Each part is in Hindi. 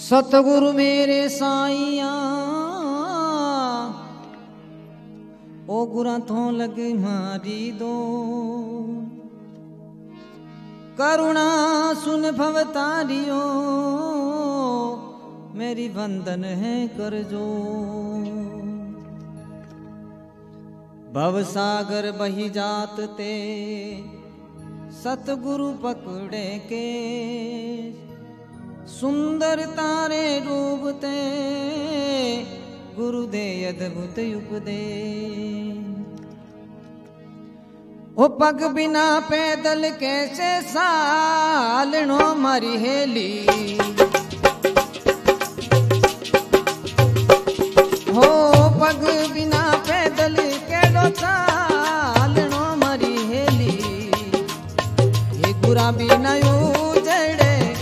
सतगुरु मेरे साईया ओ गुरा थो लगे मारी दो करुणा सुन भवतारियो मेरी वंदन है कर जो भवसागर बही जात ते सतगुरु पकड़े के सुंदर तारे रूप ते गुरु दे अद्भुत उपदे ओ पग बिना पैदल कैसे सालनो मरी हेली हो पग बिना पैदल केड़ो सालनो मरी हेली ये गुरा बिना उजड़े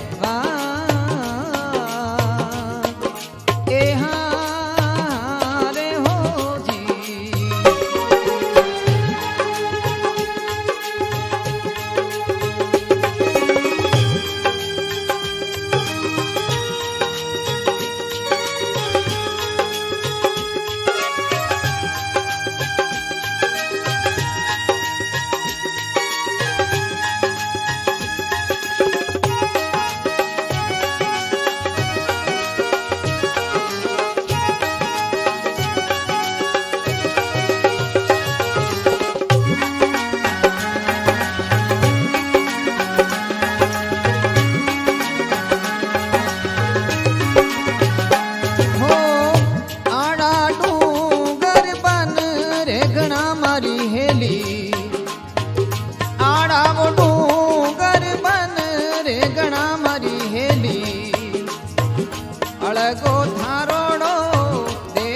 अलगो धारोड़ो दे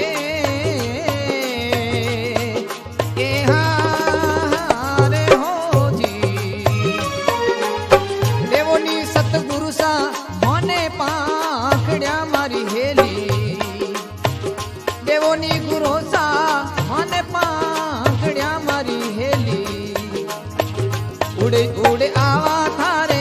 ए हारे हो जी देवोनी सतगुरु सा मोने पाखड़िया मारी हेली देवोनी गुरु सा मोने पाखड़िया मारी हेली उड़े उड़े आवा थारे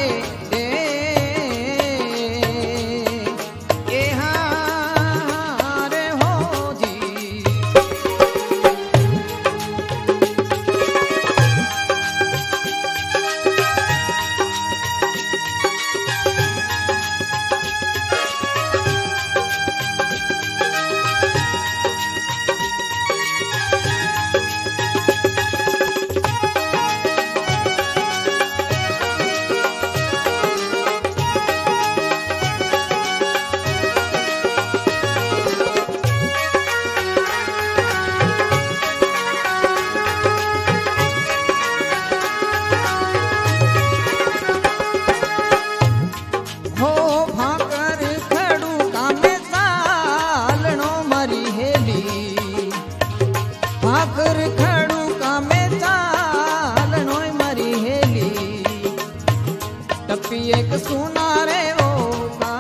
भाकर खड़ू का में चालनो मरी हेली टप्पी एक सुना रे वो का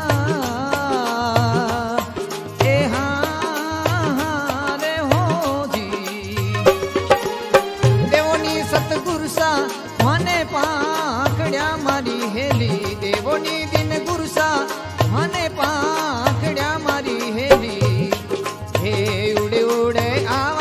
ए हारे हो जी देवोनी सतगुरु सा मने पाखड़िया मारी हेली देवोनी दिन गुरु सा मने पाखड़िया मारी हेली हे उड़े उड़े आवा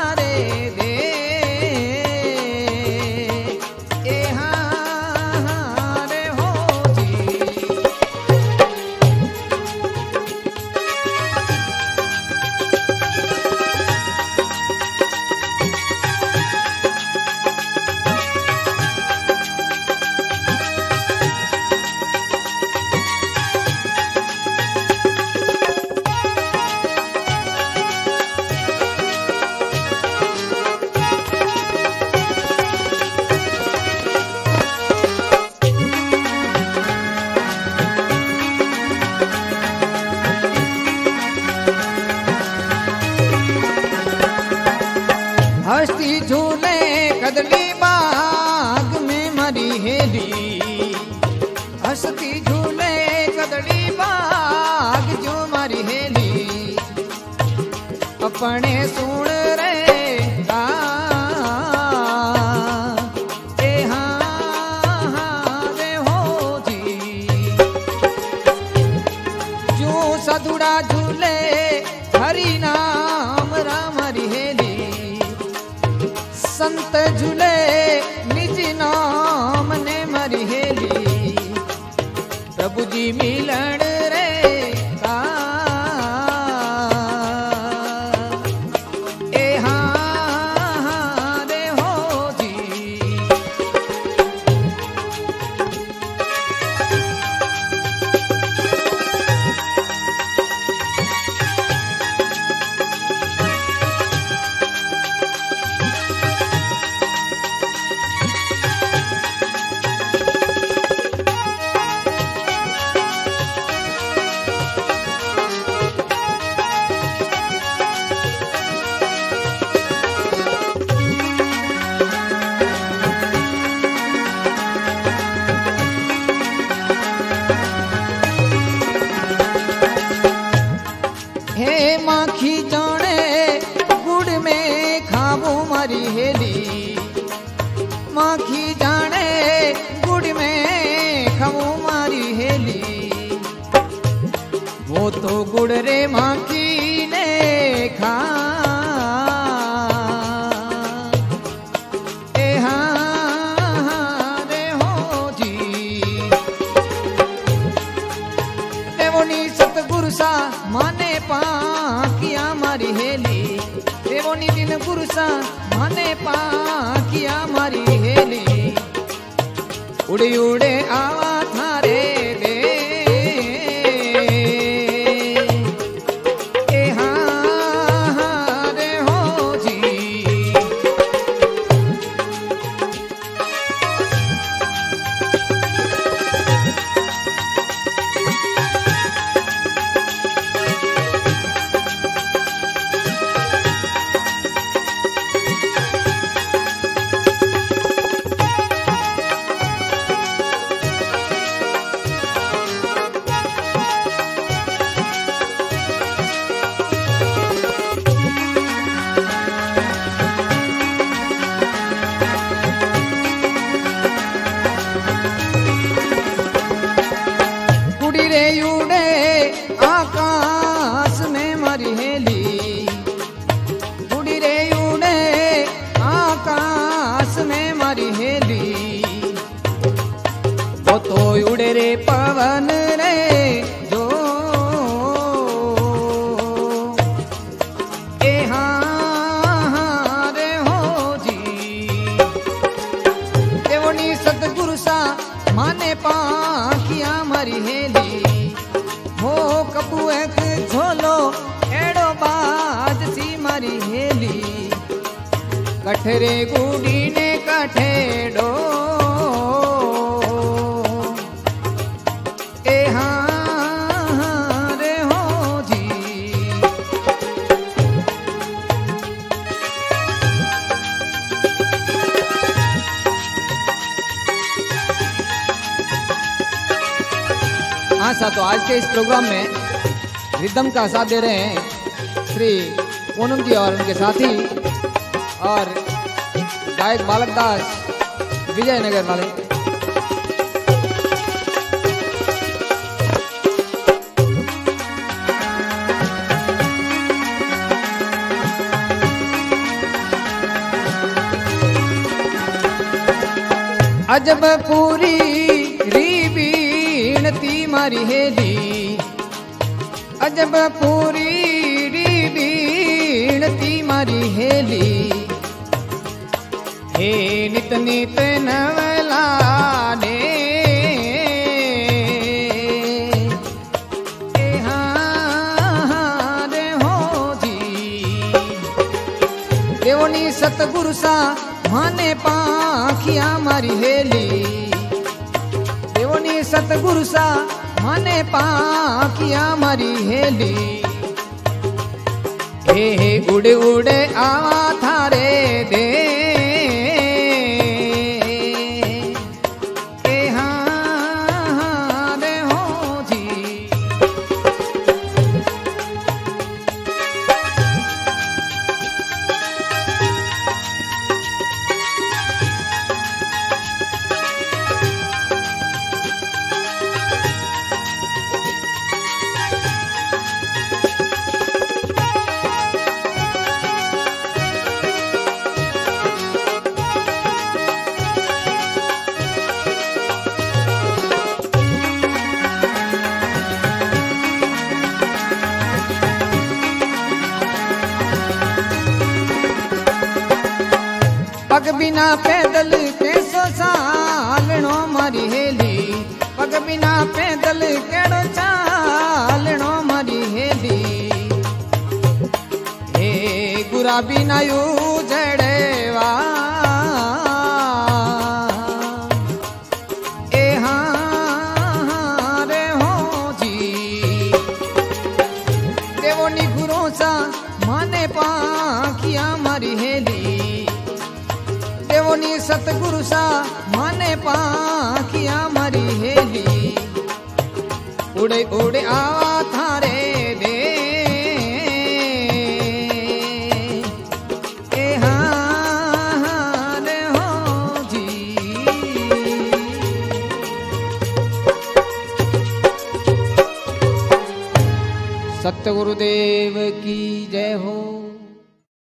हस्ती झूले कदली बाग में मरी हेली हस्ती झूले कदली बाग जो मरी हेली अपने सुन रे ए हारे हो जी जो संत झूले निज नाम ने मरी हेली प्रभु जी मिलन रे का ए हाँ रे हो जी। हे माखी जाने गुड़ में खाबू मारी हेली माखी जाने गुड़ में खाबू मारी हेली वो तो गुड़ रे माखी ने खा ए हाँ रे हो जी। देवोनी सतगुरु सा माने किया मारी हेली देवोनी दिन गुरु सा माने किया मारी हेली उड़े उड़े आवा थारे दे ए हाँ रे हो जी। आकाश में मरी हेली उड़ी रे उड़े आकाश में मरी हेली वो तो उड़े रे पवन रे जो ए हाँ रे हो जी। देवनी सतगुरु सा माने किया मरी हेली हो कबू एक झोलो एड़ो बाज सी मरी हेली कठरे गुड़ी ने कठेड़ो ए हाँ रे हो जी। हाँ साथों, आज के इस प्रोग्राम में रिदम का साथ दे रहे हैं श्री पूनम जी और उनके साथी और गायक बालक दास विजयनगर वाले। अजब पूरी रीबीणती मारी हेली अजब पूरी रीबीणती मारी हेली हे नित नित नवला ने ए हाँ रे हो जी। देवनी सतगुरु सा माने पाखिया मारी हेली देवनी सतगुरु सा माने पाखिया मारी हेली हे उड़े उड़े आवा थारे दे ए हाँ रे हो जी। बिना पैदल कैसो चालणो मारी हेली, पग बिना पैदल केड़ो चालणो मारी हेली। हे गुरा बिना यू जड़ेवा ए हाँ रे हो जी। देवोनी गुरो सा माने पाखिया मारी हेली, देवोनी सतगुरु सा माने पाखिया मारी हेली। उड़े उड़े आवा थारे दे ए हाँ रे हो जी। सतगुरुदेव की जय हो।